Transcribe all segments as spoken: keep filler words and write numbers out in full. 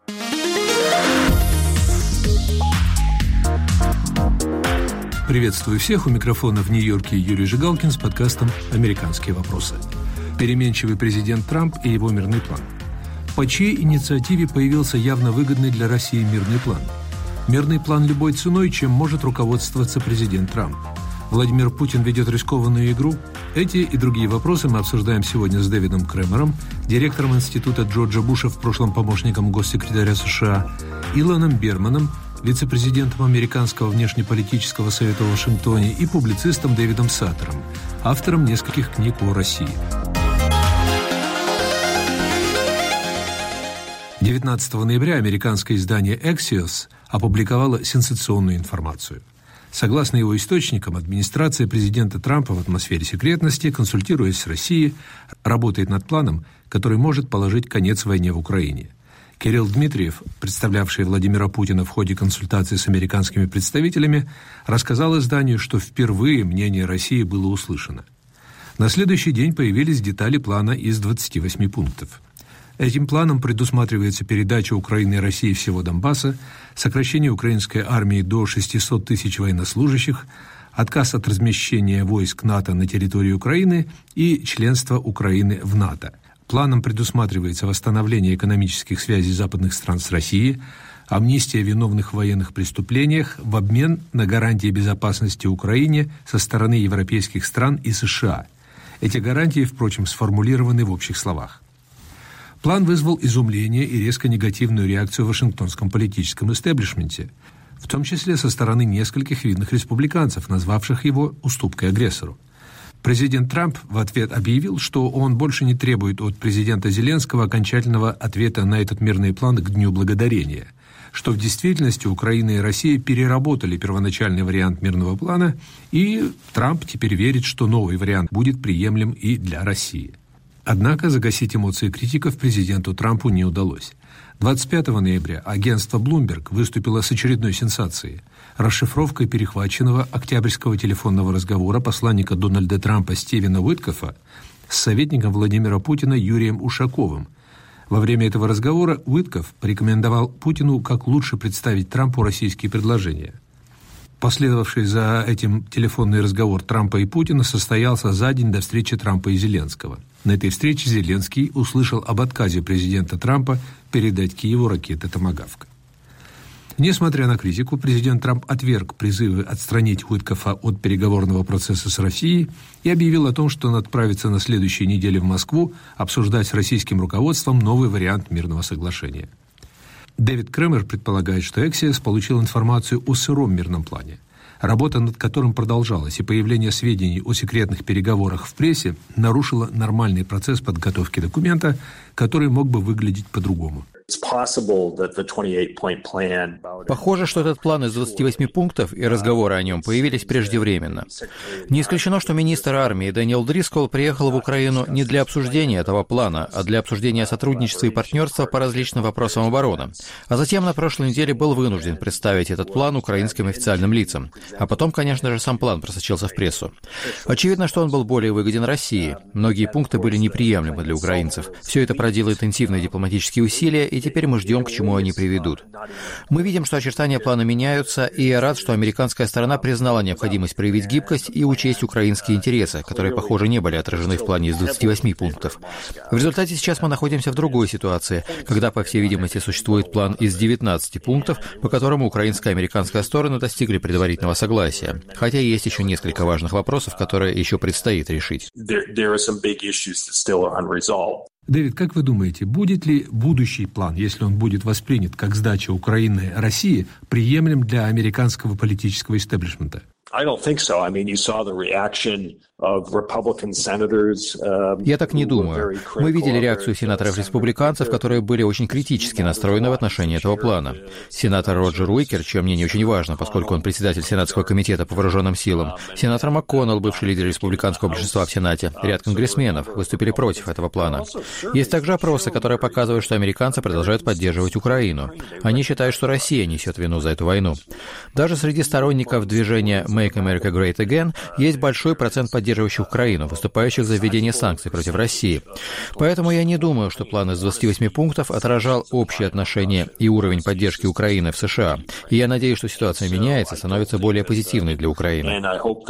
Приветствую всех. У микрофона в Нью-Йорке Юрий Жигалкин с подкастом «Американские вопросы». Переменчивый президент Трамп и его мирный план. По чьей инициативе появился явно выгодный для России мирный план? Мирный план любой ценой, чем может руководствоваться президент Трамп. Владимир Путин ведет рискованную игру? Эти и другие вопросы мы обсуждаем сегодня с Дэвидом Кремером, директором Института Джорджа Буша, в прошлом помощником госсекретаря США, Илоном Берманом, вице-президентом Американского внешнеполитического совета в Вашингтоне, и публицистом Дэвидом Саттером, автором нескольких книг о России. девятнадцатого ноября американское издание Axios опубликовало сенсационную информацию. Согласно его источникам, администрация президента Трампа в атмосфере секретности, консультируясь с Россией, работает над планом, который может положить конец войне в Украине. Кирилл Дмитриев, представлявший Владимира Путина в ходе консультаций с американскими представителями, рассказал изданию, что впервые мнение России было услышано. На следующий день появились детали плана из двадцати восьми пунктов. Этим планом предусматривается передача Украины и России всего Донбасса, сокращение украинской армии до шестисот тысяч военнослужащих, отказ от размещения войск НАТО на территории Украины и членство Украины в НАТО. Планом предусматривается восстановление экономических связей западных стран с Россией, амнистия виновных в военных преступлениях в обмен на гарантии безопасности Украине со стороны европейских стран и США. Эти гарантии, впрочем, сформулированы в общих словах. План вызвал изумление и резко негативную реакцию в вашингтонском политическом истеблишменте, в том числе со стороны нескольких видных республиканцев, назвавших его уступкой агрессору. Президент Трамп в ответ объявил, что он больше не требует от президента Зеленского окончательного ответа на этот мирный план к Дню Благодарения, что в действительности Украина и Россия переработали первоначальный вариант мирного плана, и Трамп теперь верит, что новый вариант будет приемлем и для России. Однако загасить эмоции критиков президенту Трампу не удалось. двадцать пятого ноября агентство Bloomberg выступило с очередной сенсацией – расшифровкой перехваченного октябрьского телефонного разговора посланника Дональда Трампа Стивена Уиткофа с советником Владимира Путина Юрием Ушаковым. Во время этого разговора Уиткоф порекомендовал Путину, как лучше представить Трампу российские предложения. Последовавший за этим телефонный разговор Трампа и Путина состоялся за день до встречи Трампа и Зеленского. На этой встрече Зеленский услышал об отказе президента Трампа передать Киеву ракеты «Томагавк». Несмотря на критику, президент Трамп отверг призывы отстранить Уиткофа от переговорного процесса с Россией и объявил о том, что он отправится на следующей неделе в Москву обсуждать с российским руководством новый вариант мирного соглашения. Дэвид Кремер предполагает, что Axios получил информацию о сыром мирном плане, работа над которым продолжалась, и появление сведений о секретных переговорах в прессе нарушило нормальный процесс подготовки документа, который мог бы выглядеть по-другому. Похоже, что этот план из двадцати восьми пунктов и разговоры о нем появились преждевременно. Не исключено, что министр армии Дэниел Дрисколл приехал в Украину не для обсуждения этого плана, а для обсуждения сотрудничества и партнерства по различным вопросам обороны. А затем на прошлой неделе был вынужден представить этот план украинским официальным лицам. А потом, конечно же, сам план просочился в прессу. Очевидно, что он был более выгоден России. Многие пункты были неприемлемы для украинцев. Все это проделало интенсивные дипломатические усилия, и теперь мы ждем, к чему они приведут. Мы видим, что очертания плана меняются, и я рад, что американская сторона признала необходимость проявить гибкость и учесть украинские интересы, которые, похоже, не были отражены в плане из двадцати восьми пунктов. В результате сейчас мы находимся в другой ситуации, когда, по всей видимости, существует план из девятнадцати пунктов, по которому украинская и американская стороны достигли предварительного согласия, хотя есть еще несколько важных вопросов, которые еще предстоит решить. Дэвид, как вы думаете, будет ли будущий план, если он будет воспринят как сдача Украины России, приемлем для американского политического истеблишмента? Я так не думаю. Мы видели реакцию сенаторов-республиканцев, которые были очень критически настроены в отношении этого плана. Сенатор Роджер Уикер, чье мнение очень важно, поскольку он председатель Сенатского комитета по вооруженным силам, сенатор МакКоннелл, бывший лидер республиканского большинства в Сенате, ряд конгрессменов выступили против этого плана. Есть также опросы, которые показывают, что американцы продолжают поддерживать Украину. Они считают, что Россия несет вину за эту войну. Даже среди сторонников движения «Make America Great Again» есть большой процент поддержки поддерживающих Украину, выступающих за введение санкций против России. Поэтому я не думаю, что план из двадцати восьми пунктов отражал общее отношение и уровень поддержки Украины в США. И я надеюсь, что ситуация меняется, становится более позитивной для Украины.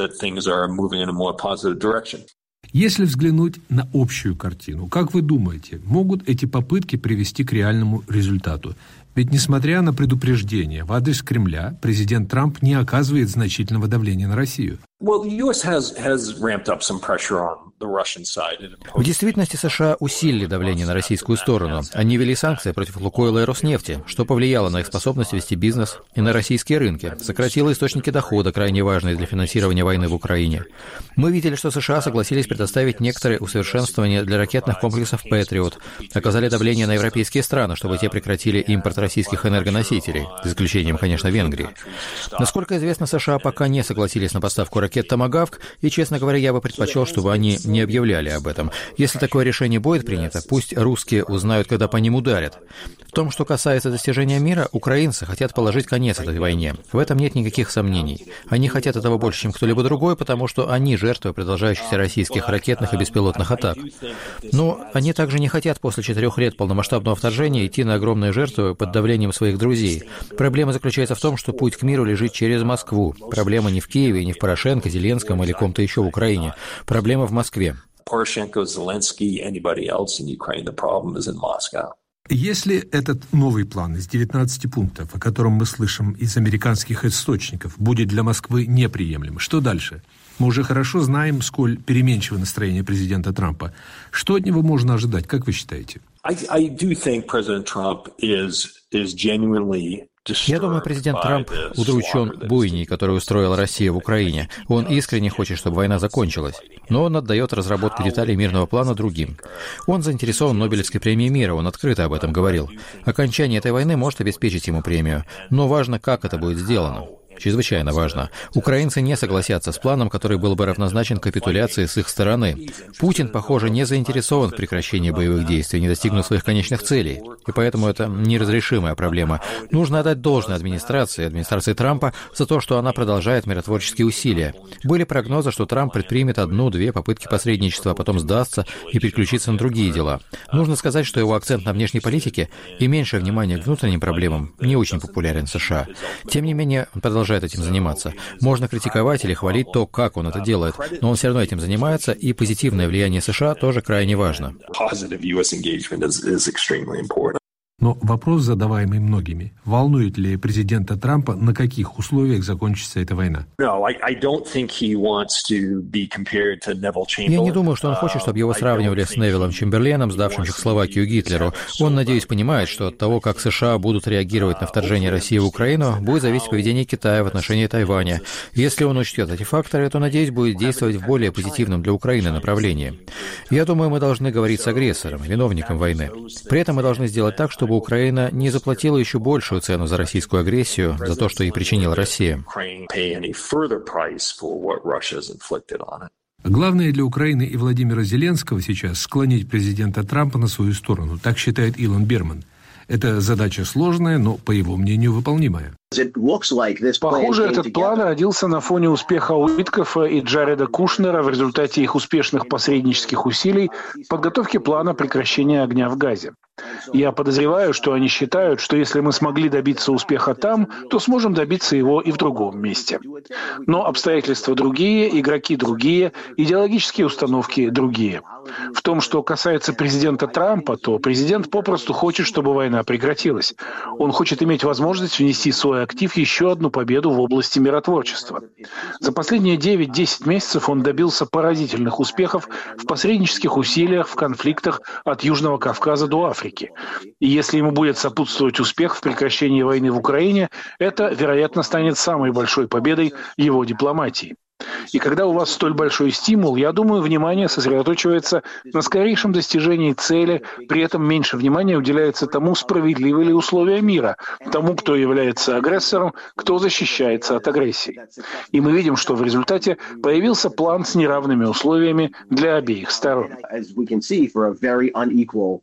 Если взглянуть на общую картину, как вы думаете, могут эти попытки привести к реальному результату? Ведь, несмотря на предупреждения в адрес Кремля, президент Трамп не оказывает значительного давления на Россию. В действительности США усилили давление на российскую сторону. Они ввели санкции против Лукойла и Роснефти, что повлияло на их способность вести бизнес и на российские рынки, сократило источники дохода, крайне важные для финансирования войны в Украине. Мы видели, что США согласились предоставить некоторые усовершенствования для ракетных комплексов «Патриот», оказали давление на европейские страны, чтобы те прекратили импорт российских энергоносителей, за исключением, конечно, Венгрии. Насколько известно, США пока не согласились на поставку ракет «Томагавк», и, честно говоря, я бы предпочел, чтобы они не объявляли об этом. Если такое решение будет принято, пусть русские узнают, когда по ним ударят. В том, что касается достижения мира, украинцы хотят положить конец этой войне. В этом нет никаких сомнений. Они хотят этого больше, чем кто-либо другой, потому что они жертвы продолжающихся российских ракетных и беспилотных атак. Но они также не хотят после четырех лет полномасштабного вторжения идти на огромные жертвы под давлением своих друзей. Проблема заключается в том, что путь к миру лежит через Москву. Проблема не в Киеве, не в Порошенко, Зеленском или ком-то еще в Украине. Проблема в Москве. Если этот новый план из девятнадцати пунктов, о котором мы слышим из американских источников, будет для Москвы неприемлем, что дальше? Мы уже хорошо знаем, сколь переменчиво настроение президента Трампа. Что от него можно ожидать, как вы считаете? Я думаю, президент Трамп удручен буйней, которую устроила Россия в Украине. Он искренне хочет, чтобы война закончилась. Но он отдает разработку деталей мирного плана другим. Он заинтересован в Нобелевской премии мира, он открыто об этом говорил. Окончание этой войны может обеспечить ему премию. Но важно, как это будет сделано. Чрезвычайно важно. Украинцы не согласятся с планом, который был бы равнозначен капитуляции с их стороны. Путин, похоже, не заинтересован в прекращении боевых действий, не достигнув своих конечных целей. И поэтому это неразрешимая проблема. Нужно отдать должное администрации, администрации Трампа, за то, что она продолжает миротворческие усилия. Были прогнозы, что Трамп предпримет одну-две попытки посредничества, а потом сдастся и переключится на другие дела. Нужно сказать, что его акцент на внешней политике и меньшее внимание к внутренним проблемам не очень популярен в США. Тем не менее, он продолжает этим заниматься. Можно критиковать или хвалить то, как он это делает, но он все равно этим занимается, и позитивное влияние США тоже крайне важно. Но вопрос, задаваемый многими, волнует ли президента Трампа, на каких условиях закончится эта война? Я не думаю, что он хочет, чтобы его сравнивали с Невиллом Чемберленом, сдавшим Чехословакию Гитлеру. Он, надеюсь, понимает, что от того, как США будут реагировать на вторжение России в Украину, будет зависеть поведение Китая в отношении Тайваня. Если он учтет эти факторы, то, надеюсь, будет действовать в более позитивном для Украины направлении. Я думаю, мы должны говорить с агрессором, виновником войны. При этом мы должны сделать так, чтобы чтобы Украина не заплатила еще большую цену за российскую агрессию, за то, что ей причинила Россия. Главное для Украины и Владимира Зеленского сейчас склонить президента Трампа на свою сторону, так считает Илон Берман. Это задача сложная, но, по его мнению, выполнимая. Похоже, этот план родился на фоне успеха Уиткофа и Джареда Кушнера в результате их успешных посреднических усилий в подготовке плана прекращения огня в Газе. Я подозреваю, что они считают, что если мы смогли добиться успеха там, то сможем добиться его и в другом месте. Но обстоятельства другие, игроки другие, идеологические установки другие. В том, что касается президента Трампа, то президент попросту хочет, чтобы война прекратилась. Он хочет иметь возможность внести в свой актив еще одну победу в области миротворчества. За последние девять-десять месяцев он добился поразительных успехов в посреднических усилиях в конфликтах от Южного Кавказа до Африки. И если ему будет сопутствовать успех в прекращении войны в Украине, это, вероятно, станет самой большой победой его дипломатии. И когда у вас столь большой стимул, я думаю, внимание сосредоточивается на скорейшем достижении цели, при этом меньше внимания уделяется тому, справедливы ли условия мира, тому, кто является агрессором, кто защищается от агрессии. И мы видим, что в результате появился план с неравными условиями для обеих сторон.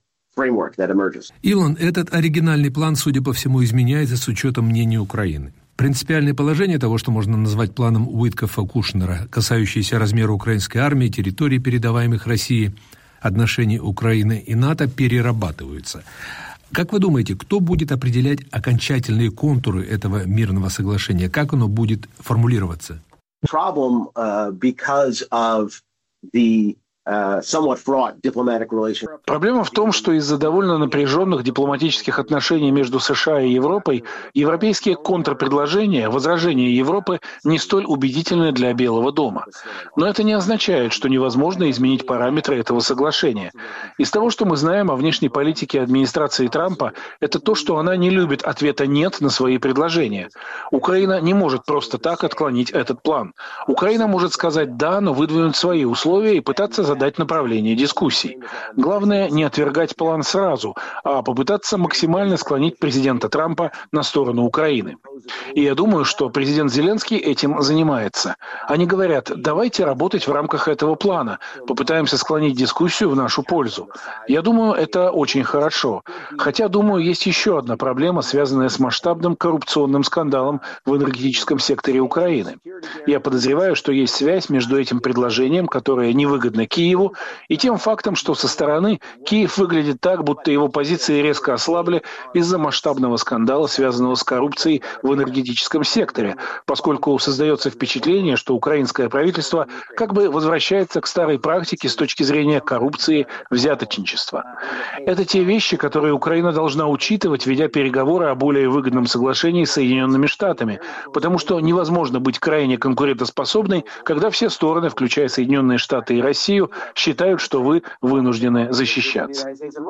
Илон, этот оригинальный план, судя по всему, изменяется с учетом мнения Украины. Принципиальное положение того, что можно назвать планом Уиткофа-Кушнера, касающееся размера украинской армии, территорий, передаваемых России, отношений Украины и НАТО, перерабатываются. Как вы думаете, кто будет определять окончательные контуры этого мирного соглашения? Как оно будет формулироваться? Problem, uh, because of the Проблема в том, что из-за довольно напряженных дипломатических отношений между США и Европой европейские контрпредложения, возражения Европы не столь убедительны для Белого дома. Но это не означает, что невозможно изменить параметры этого соглашения. Из того, что мы знаем о внешней политике администрации Трампа, это то, что она не любит ответа «нет» на свои предложения. Украина не может просто так отклонить этот план. Украина может сказать «да», но выдвинуть свои условия и пытаться задать направление дискуссий. Главное не отвергать план сразу, а попытаться максимально склонить президента Трампа на сторону Украины. И я думаю, что президент Зеленский этим занимается. Они говорят, давайте работать в рамках этого плана, попытаемся склонить дискуссию в нашу пользу. Я думаю, это очень хорошо. Хотя, думаю, есть еще одна проблема, связанная с масштабным коррупционным скандалом в энергетическом секторе Украины. Я подозреваю, что есть связь между этим предложением, которое невыгодно Киеву, и тем фактом, что со стороны Киев выглядит так, будто его позиции резко ослабли из-за масштабного скандала, связанного с коррупцией в энергетическом секторе, поскольку создается впечатление, что украинское правительство как бы возвращается к старой практике с точки зрения коррупции, взяточничества. Это те вещи, которые Украина должна учитывать, ведя переговоры о более выгодном соглашении с Соединенными Штатами, потому что невозможно быть крайне конкурентоспособной, когда все стороны, включая Соединенные Штаты и Россию, считают, что вы вынуждены защищаться.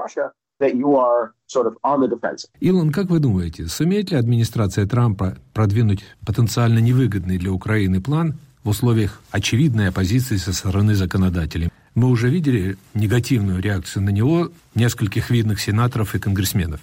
Илон, как вы думаете, сумеет ли администрация Трампа продвинуть потенциально невыгодный для Украины план в условиях очевидной оппозиции со стороны законодателей? Мы уже видели негативную реакцию на него нескольких видных сенаторов и конгрессменов.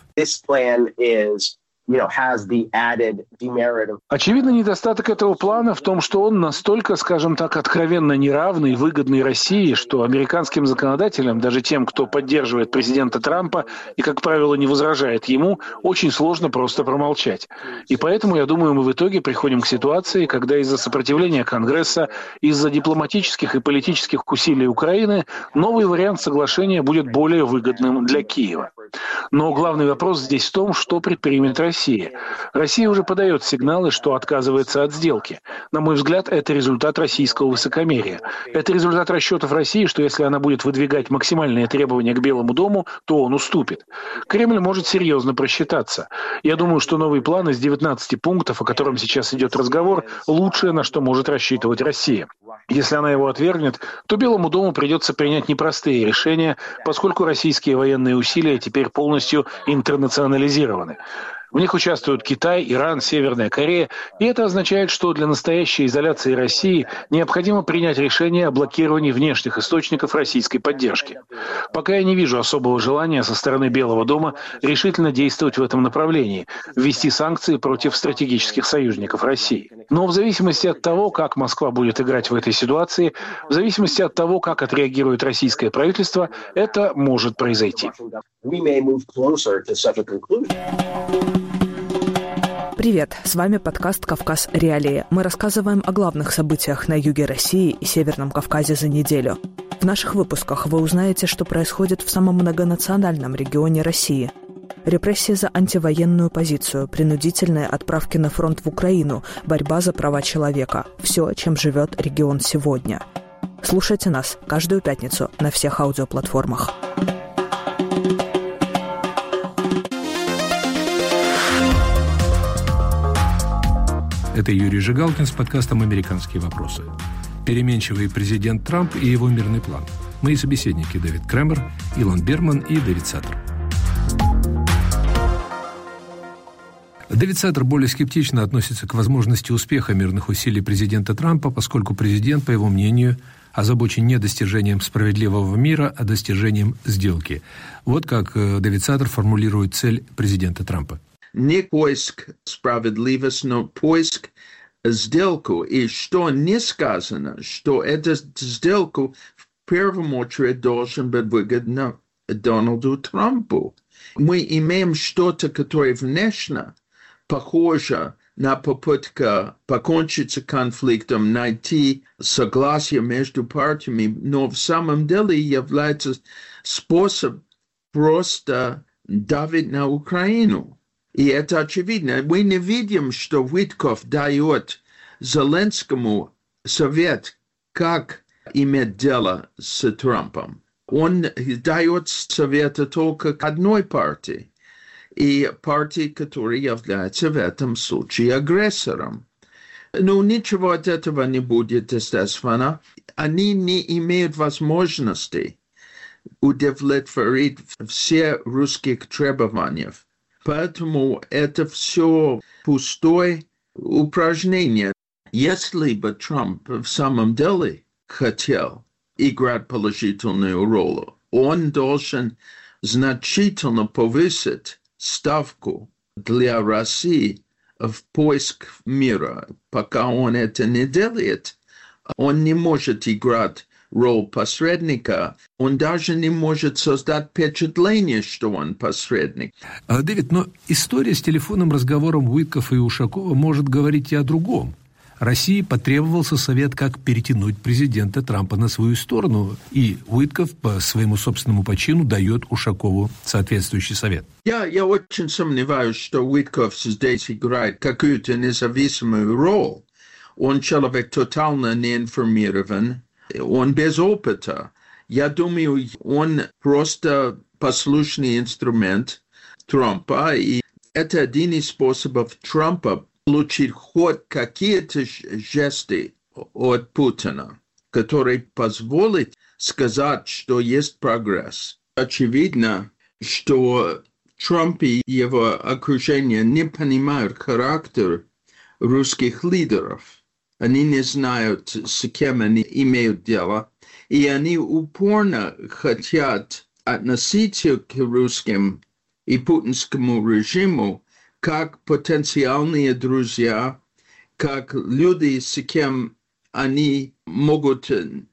Очевидно, недостаток этого плана в том, что он настолько, скажем так, откровенно неравный, выгодный России, что американским законодателям, даже тем, кто поддерживает президента Трампа и, как правило, не возражает ему, очень сложно просто промолчать. И поэтому, я думаю, мы в итоге приходим к ситуации, когда из-за сопротивления Конгресса, из-за дипломатических и политических усилий Украины, новый вариант соглашения будет более выгодным для Киева. Но главный вопрос здесь в том, что предпримет Россия. Россия уже подает сигналы, что отказывается от сделки. На мой взгляд, это результат российского высокомерия. Это результат расчетов России, что если она будет выдвигать максимальные требования к Белому дому, то он уступит. Кремль может серьезно просчитаться. Я думаю, что новый план из девятнадцати пунктов, о котором сейчас идет разговор, лучшее, на что может рассчитывать Россия. Если она его отвергнет, то Белому дому придется принять непростые решения, поскольку российские военные усилия теперь полностью интернационализированы. В них участвуют Китай, Иран, Северная Корея, и это означает, что для настоящей изоляции России необходимо принять решение о блокировании внешних источников российской поддержки. Пока я не вижу особого желания со стороны Белого дома решительно действовать в этом направлении, ввести санкции против стратегических союзников России. Но в зависимости от того, как Москва будет играть в этой ситуации, в зависимости от того, как отреагирует российское правительство, это может произойти. Привет, с вами подкаст «Кавказ. Реалии». Мы рассказываем о главных событиях на юге России и Северном Кавказе за неделю. В наших выпусках вы узнаете, что происходит в самом многонациональном регионе России. Репрессии за антивоенную позицию, принудительные отправки на фронт в Украину, борьба за права человека. Все, чем живет регион сегодня. Слушайте нас каждую пятницу на всех аудиоплатформах. Это Юрий Жигалкин с подкастом «Американские вопросы». Переменчивый президент Трамп и его мирный план. Мои собеседники Дэвид Кремер, Илон Берман и Дэвид Саттер. Дэвид Саттер более скептично относится к возможности успеха мирных усилий президента Трампа, поскольку президент, по его мнению, озабочен не достижением справедливого мира, а достижением сделки. Вот как Дэвид Саттер формулирует цель президента Трампа. Не поиск справедливости, но поиск сделку. И что не сказано, что эта сделку в первую очередь должен быть выгодна Дональду Трампу. Мы имеем что-то, которое внешне похоже на попытка покончить с конфликтом, найти согласие между партиями, но в самом деле является способ просто давить на Украину. И это очевидно. Мы не видим, что Уитков дает Зеленскому совет, как иметь дело с Трампом. Он дает советы только к одной партии, и партии, которая является в этом случае агрессором. Но ничего от этого не будет, естественно. Они не имеют возможности удовлетворить все русские требования. Поэтому это все пустое упражнение. Если бы Трамп в самом деле хотел играть положительную роль, он должен значительно повысить ставку для России в поиск мира. Пока он это не делает, он не может играть роль посредника, он даже не может создать впечатление, что он посредник. Дэвид, но история с телефонным разговором Уиткофа и Ушакова может говорить и о другом. России потребовался совет, как перетянуть президента Трампа на свою сторону, и Уитков по своему собственному почину дает Ушакову соответствующий совет. Я, я очень сомневаюсь, что Уитков здесь играет какую-то независимую роль. Он человек тотально неинформирован, он без опыта. Я думаю, он просто послушный инструмент Трампа, и это один из способов Трампа получить хоть какие-то жесты от Путина, который позволит сказать, что есть прогресс. Очевидно, что Трамп и его окружение не понимают характер русских лидеров. Они не знают, с кем они имеют дело, и они упорно хотят относиться к русским и путинскому режиму как потенциальные друзья, как люди, с кем они могут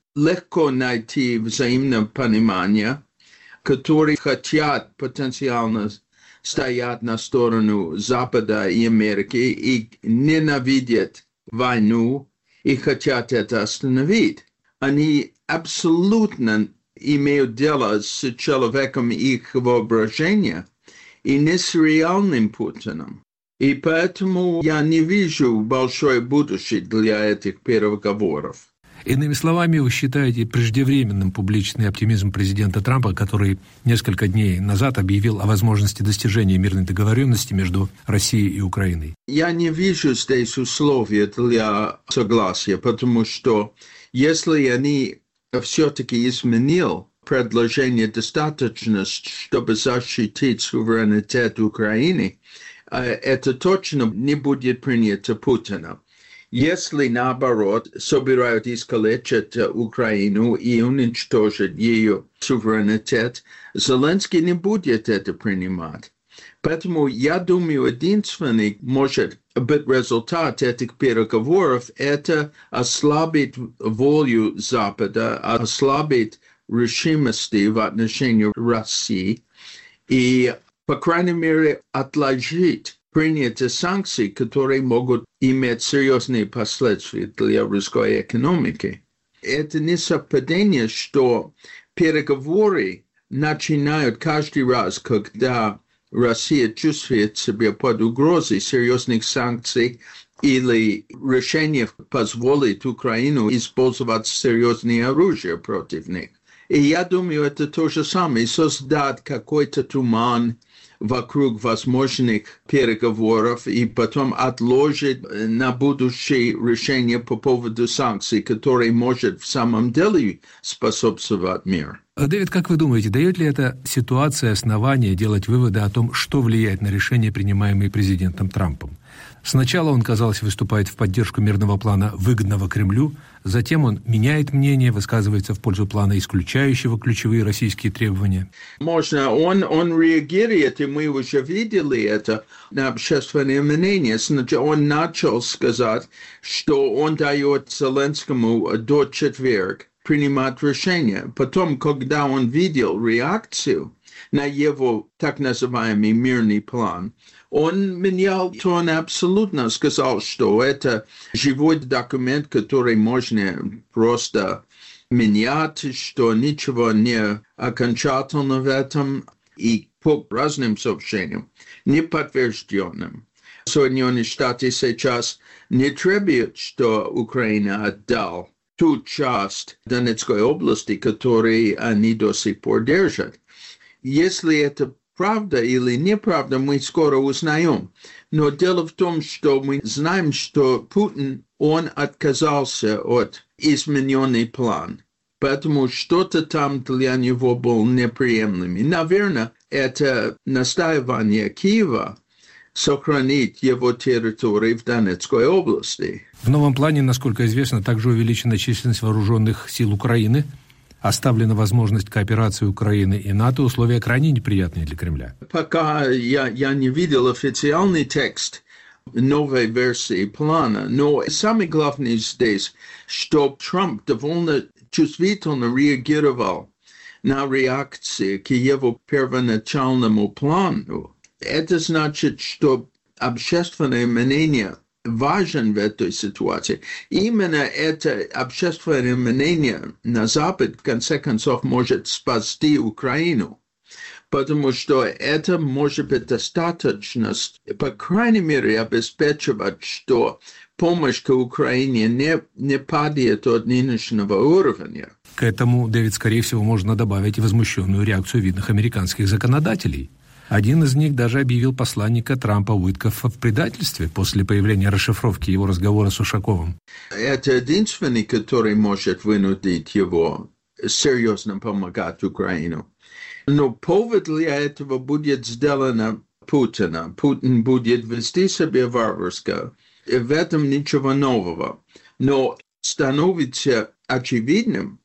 легко найти взаимное понимание, которые хотят потенциально стоять на сторону Запада и Америки и ненавидят войну и хотят это остановить. Они абсолютно имеют дело с человеком их воображения, и не с реальным Путиным. И поэтому я не вижу большое будущее для этих переговоров. Иными словами, вы считаете преждевременным публичный оптимизм президента Трампа, который несколько дней назад объявил о возможности достижения мирной договоренности между Россией и Украиной? Я не вижу здесь условия для согласия, потому что если они все-таки изменили предложение достаточно, чтобы защитить суверенитет Украины, это точно не будет принято Путиным. Если, наоборот, собирают искалечить Украину и уничтожить ее суверенитет, Зеленский не будет это принимать. Поэтому, я думаю, единственный может быть результат этих переговоров – это ослабить волю Запада, ослабить решимости в отношении России и, по крайней мере, отложить принятие санкций, которые могут иметь серьезные последствия для русской экономики. Это не совпадение, что переговоры начинают каждый раз, когда Россия чувствует себя под угрозой серьезных санкций или решение позволит Украину использовать серьезное оружие против них. И я думаю, это то же самое, создать какой-то туман вокруг возможных переговоров и потом отложить на будущее решение по поводу санкций, которые может в самом деле способствовать миру. Дэвид, как вы думаете, дает ли эта ситуация основания делать выводы о том, что влияет на решения, принимаемые президентом Трампом? Сначала он, казалось, выступает в поддержку мирного плана, выгодного Кремлю, затем он меняет мнение, высказывается в пользу плана, исключающего ключевые российские требования. Можно, он, он реагирует, и мы уже видели это на общественное мнение. Сначала он начал сказать, что он дает Зеленскому до четверг принимать решение. Потом, когда он видел реакцию на его так называемый мирный план, Он менял тон абсолютно, сказал, что это живой документ, который можно просто менять, что ничего не окончательно в этом, и по разным сообщениям, неподтвержденным. Соединенные Штаты сейчас не требуют, что Украина отдал ту часть Донецкой области, которую они до сих пор держат. Если это правда или неправда, мы скоро узнаем. Но дело в том, что мы знаем, что Путин, он отказался от измененный план. Поэтому что-то там для него было неприемлемым. И, наверное, это настаивание Киева сохранить его территорию в Донецкой области. В новом плане, насколько известно, также увеличена численность вооруженных сил Украины. Оставлена возможность кооперации Украины и НАТО, условия крайне неприятные для Кремля. Пока я, я не видел официальный текст новой версии плана, но самое главное здесь, что Трамп довольно чувствительно реагировал на реакции к его первоначальному плану. Это значит, что общественное мнение важен в этой ситуации. Именно это общественное мнение на Запад, в конце концов, может спасти Украину. Потому что это может быть достаточно, по крайней мере, обеспечивать, что помощь к Украине не, не падает от нынешнего уровня. К этому, Дэвид, скорее всего, можно добавить и возмущенную реакцию видных американских законодателей. Один из них даже объявил посланника Трампа Уиткоффа в предательстве после появления расшифровки его разговора с Ушаковым. Это единственный, который может вынудить его серьезно помогать Украину. Но повод для этого будет сделано Путина. Путин будет вести себя варварски. В этом ничего нового. Но становится очевидным,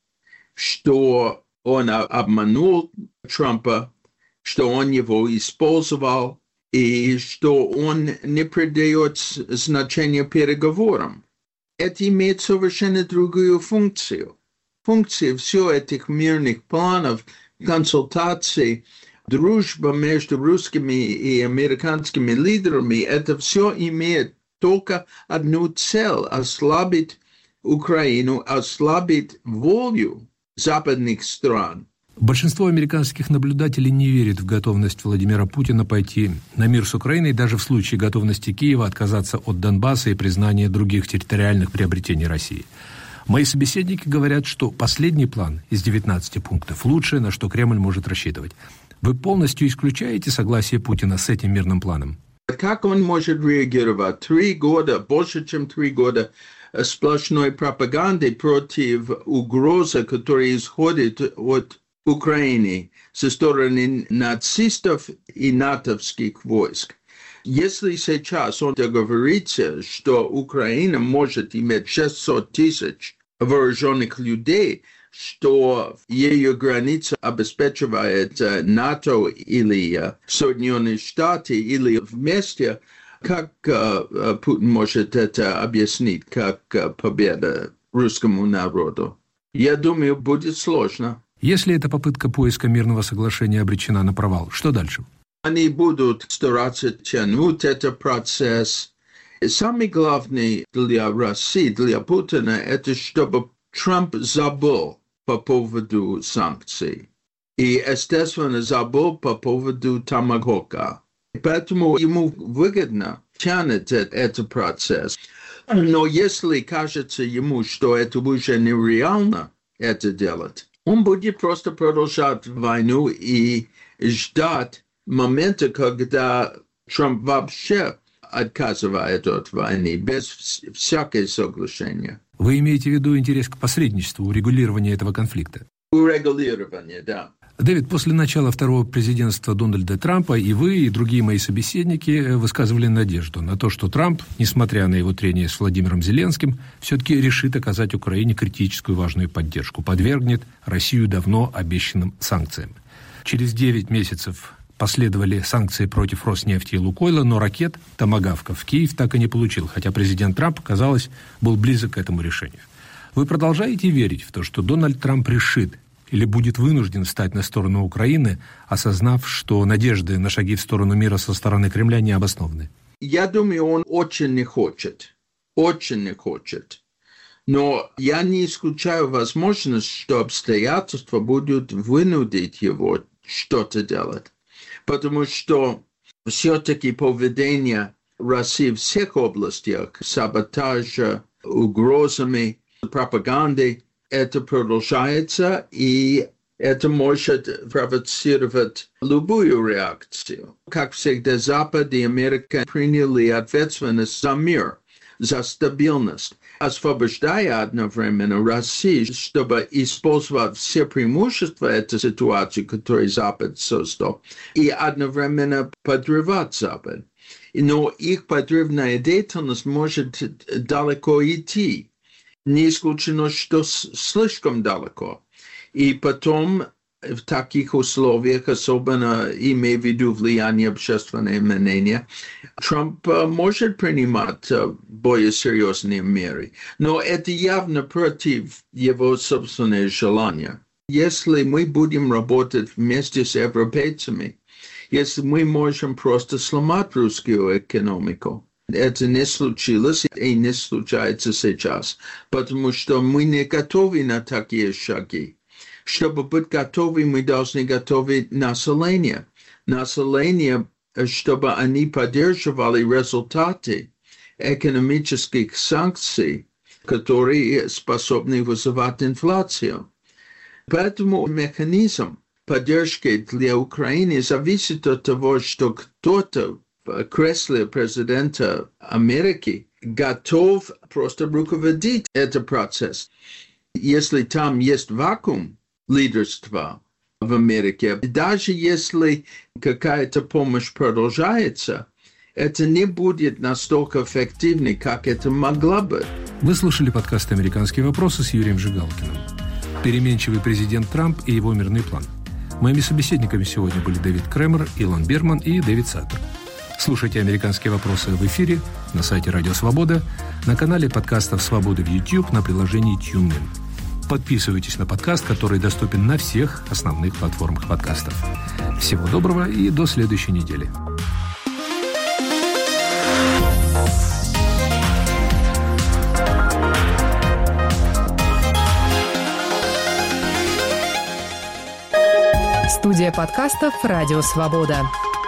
что он обманул Трампа, что он его использовал, и что он не придает значения переговорам. Это имеет совершенно другую функцию. Функция всех этих мирных планов, консультаций, дружба между русскими и американскими лидерами, это все имеет только одну цель – ослабить Украину, ослабить волю западных стран. Большинство американских наблюдателей не верит в готовность Владимира Путина пойти на мир с Украиной, даже в случае готовности Киева отказаться от Донбасса и признания других территориальных приобретений России. Мои собеседники говорят, что последний план из девятнадцати пунктов – лучшее, на что Кремль может рассчитывать. Вы полностью исключаете согласие Путина с этим мирным планом? Как он может реагировать? Три года, больше, чем три года сплошной пропаганды против угрозы, которая исходит от Украины со стороны нацистов и натовских войск. Если сейчас он договорится, что Украина может иметь шестьсот тысяч вооруженных людей, что ее граница обеспечивает НАТО или Соединенные Штаты, или вместе, как uh, Путин может это объяснить, как uh, победа русскому народу? Я думаю, будет сложно. Если эта попытка поиска мирного соглашения обречена на провал, что дальше? Они будут стараться тянуть этот процесс. И самое главное для России, для Путина, это чтобы Трамп забыл по поводу санкций. И, естественно, забыл по поводу Томагавка. Поэтому ему выгодно тянуть этот процесс. Но если кажется ему, что это уже нереально это делать, он будет просто продолжать войну и ждать момента, когда Трамп вообще отказывает от войны, без всякого соглашения. Вы имеете в виду интерес к посредничеству, урегулированию этого конфликта? Урегулирование, да. Дэвид, после начала второго президентства Дональда Трампа и вы, и другие мои собеседники высказывали надежду на то, что Трамп, несмотря на его трения с Владимиром Зеленским, все-таки решит оказать Украине критическую важную поддержку, подвергнет Россию давно обещанным санкциям. Через девять месяцев последовали санкции против Роснефти и Лукойла, но ракет «Томагавка» в Киев так и не получил, хотя президент Трамп, казалось, был близок к этому решению. Вы продолжаете верить в то, что Дональд Трамп решит или будет вынужден встать на сторону Украины, осознав, что надежды на шаги в сторону мира со стороны Кремля не обоснованы? Я думаю, он очень не хочет. Очень не хочет. Но я не исключаю возможность, что обстоятельства будут вынудить его что-то делать. Потому что все-таки поведение России в всех областях, саботажа, угрозами, пропагандой, это продолжается, и это может провоцировать любую реакцию. Как всегда, Запад и Америка приняли ответственность за мир, за стабильность, освобождая одновременно Россию, чтобы использовать все преимущества этой ситуации, которую Запад создал, и одновременно подрывать Запад. Но их подрывная деятельность может далеко идти. Не исключено, что слишком далеко. И потом в таких условиях, особенно имея в виду влияние общественного мнения, Трамп может принимать более серьезные меры. Но это явно против его собственного желания. Если мы будем работать вместе с европейцами, если мы можем просто сломать русскую экономику, это не случилось и не случается сейчас, потому что мы не готовы на такие шаги. Чтобы быть готовы, мы должны готовить население. Население, чтобы они поддерживали результаты экономических санкций, которые способны вызывать инфляцию. Поэтому механизм поддержки для Украины зависит от того, что кто-то в кресле президента Америки готов просто руководить этот процесс. Если там есть вакуум лидерства в Америке, даже если какая-то помощь продолжается, это не будет настолько эффективно, как это могло бы. Вы слушали подкаст «Американские вопросы» с Юрием Жигалкиным. Переменчивый президент Трамп и его мирный план. Моими собеседниками сегодня были Дэвид Кремер, Илон Берман и Дэвид Саттер. Слушайте «Американские вопросы» в эфире, на сайте Радио Свобода, на канале подкастов «Свободы» в YouTube, на приложении TuneIn. Подписывайтесь на подкаст, который доступен на всех основных платформах подкастов. Всего доброго и до следующей недели. Студия подкастов «Радио Свобода».